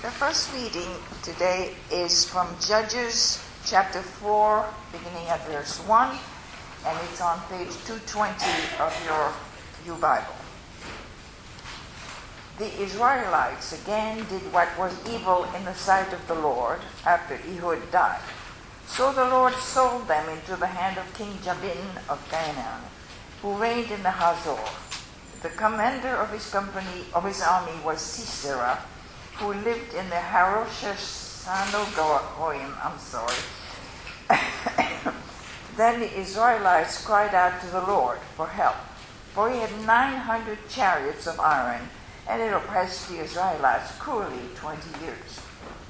The first reading today is from Judges chapter 4, beginning at verse 1, and it's on page 220 of your U-Bible. The Israelites again did what was evil in the sight of the Lord after Ehud died. So the Lord sold them into the hand of King Jabin of Canaan, who reigned in the Hazor. The commander of his army was Sisera, who lived in the Haroshesh Sanogoim. Then the Israelites cried out to the Lord for help, for he had 900 chariots of iron, and it oppressed the Israelites cruelly 20 years.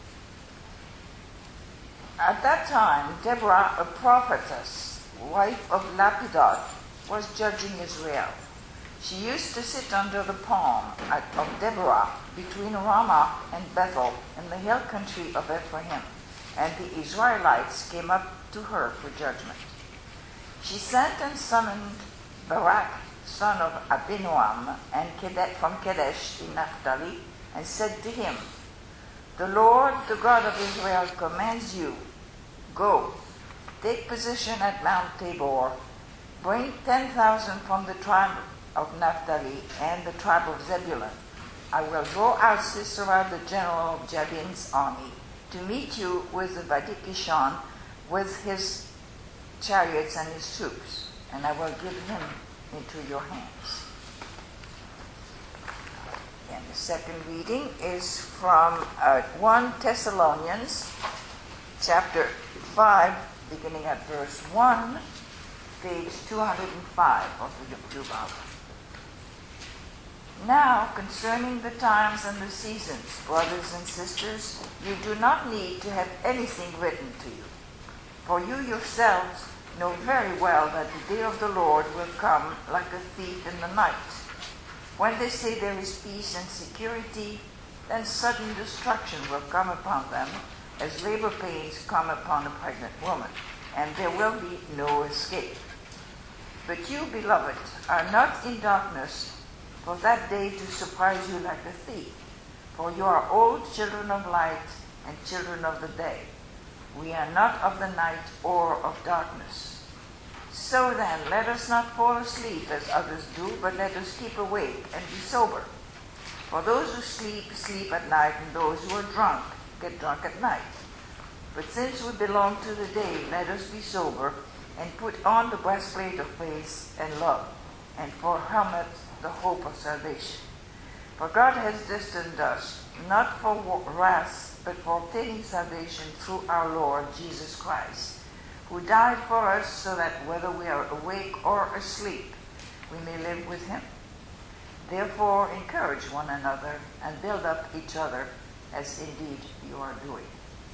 At that time, Deborah, a prophetess, wife of Lapidot, was judging Israel. She used to sit under the palm of Deborah between Ramah and Bethel in the hill country of Ephraim, and the Israelites came up to her for judgment. She sent and summoned Barak, son of Abinoam, and from Kadesh in Naphtali, and said to him, "The Lord, the God of Israel, commands you, go, take position at Mount Tabor, bring 10,000 from the tribe of Naphtali and the tribe of Zebulun. I will draw out Sisera, the general of Jabin's army, to meet you with the Vadikishon, with his chariots and his troops, and I will give him into your hands." And the second reading is from 1 Thessalonians chapter 5, beginning at verse 1, page 205 of the Bible. "Now, concerning the times and the seasons, brothers and sisters, you do not need to have anything written to you. For you yourselves know very well that the day of the Lord will come like a thief in the night. When they say there is peace and security, then sudden destruction will come upon them, as labor pains come upon a pregnant woman, and there will be no escape. But you, beloved, are not in darkness for that day to surprise you like a thief. For you are all children of light and children of the day. We are not of the night or of darkness. So then, let us not fall asleep as others do, but let us keep awake and be sober. For those who sleep, sleep at night, and those who are drunk, get drunk at night. But since we belong to the day, let us be sober, and put on the breastplate of faith and love, and for helmet the hope of salvation. For God has destined us, not for wrath, but for obtaining salvation through our Lord Jesus Christ, who died for us, so that whether we are awake or asleep, we may live with him. Therefore, encourage one another and build up each other, as indeed you are doing."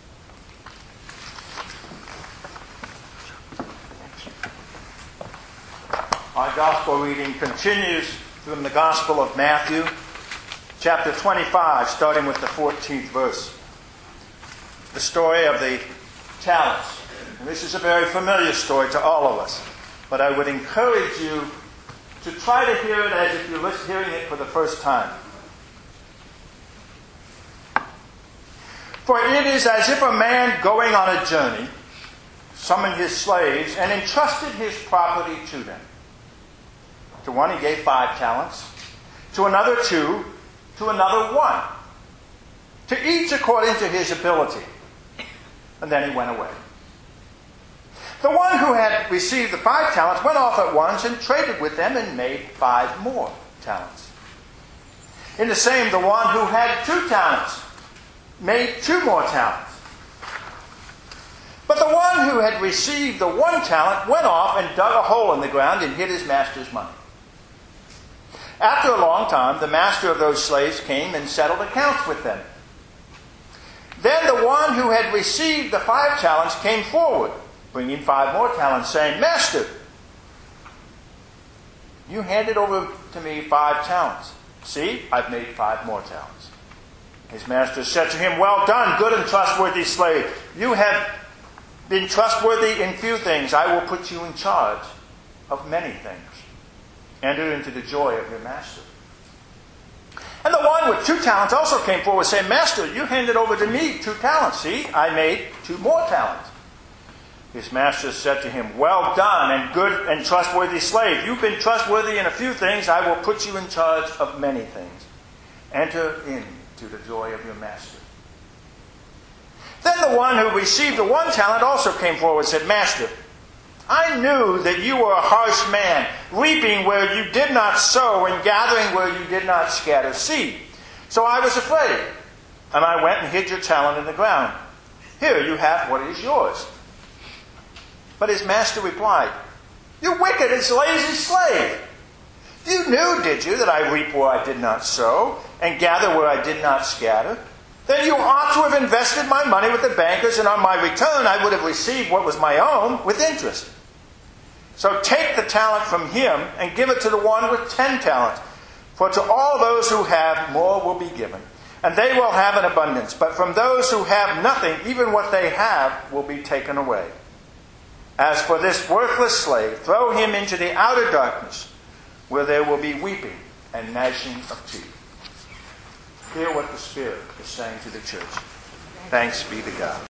Our gospel reading continues from the Gospel of Matthew, chapter 25, starting with the 14th verse. The story of the talents. And this is a very familiar story to all of us, but I would encourage you to try to hear it as if you're hearing it for the first time. "For it is as if a man going on a journey summoned his slaves and entrusted his property to them. To one he gave 5 talents, to another 2, to another 1, to each according to his ability. And then he went away. The one who had received the 5 talents went off at once and traded with them and made 5 more talents. In the same, the one who had 2 talents made 2 more talents. But the one who had received the 1 talent went off and dug a hole in the ground and hid his master's money. After a long time, the master of those slaves came and settled accounts with them. Then the one who had received the 5 talents came forward, bringing 5 more talents, saying, 'Master, you handed over to me 5 talents. See, I've made 5 more talents.' His master said to him, 'Well done, good and trustworthy slave. You have been trustworthy in few things. I will put you in charge of many things. Enter into the joy of your master.' And the one with 2 talents also came forward, saying, Master, you handed over to me 2 talents. See, I made 2 more talents. His master said to him, Well done, and good and trustworthy slave. You've been trustworthy in a few things. I will put you in charge of many things. Enter into the joy of your master. Then the one who received the 1 talent also came forward and said, Master, I knew that you were a harsh man, reaping where you did not sow and gathering where you did not scatter seed. So I was afraid, and I went and hid your talent in the ground. Here you have what is yours. But his master replied, You wicked and lazy slave! You knew, did you, that I reap where I did not sow and gather where I did not scatter? Then you ought to have invested my money with the bankers, and on my return I would have received what was my own with interest. So take the talent from him and give it to the one with 10 talents. For to all those who have, more will be given, and they will have an abundance. But from those who have nothing, even what they have will be taken away. As for this worthless slave, throw him into the outer darkness, where there will be weeping and gnashing of teeth. Hear what the Spirit is saying to the church. Thanks be to God.